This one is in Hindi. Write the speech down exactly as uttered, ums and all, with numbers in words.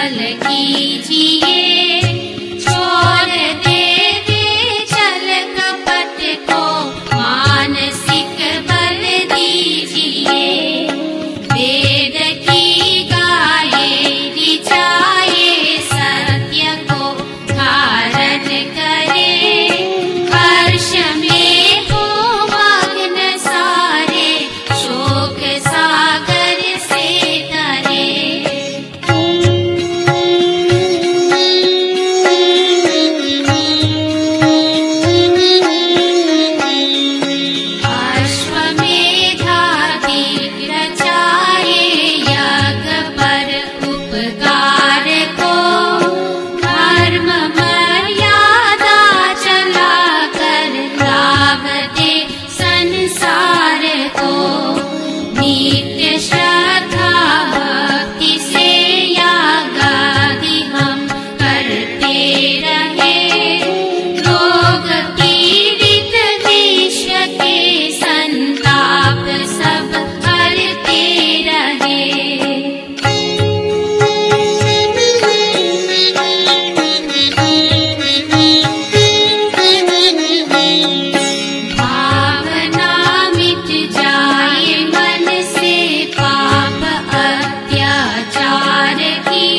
छल कीजिए, छोड़ देवे छल कपट को, मानसिक बल दीजिए। वेद की गाये रिचाए, सत्य को धारण करे, हर्ष में हो मग्न सारे, शोक सागर से तरे। अश्वमेधादि रचाए, यज्ञ पर उपकार को, धर्म मर्यादा चला कर, लाभ दे संसार को। नित्य श्रद्धा भक्ति से यागादि हम करते रहे, रोग पीड़ित विश्व के संताप सब हरते रहे। भावना मिट जाए मन से, पाप अत्याचार की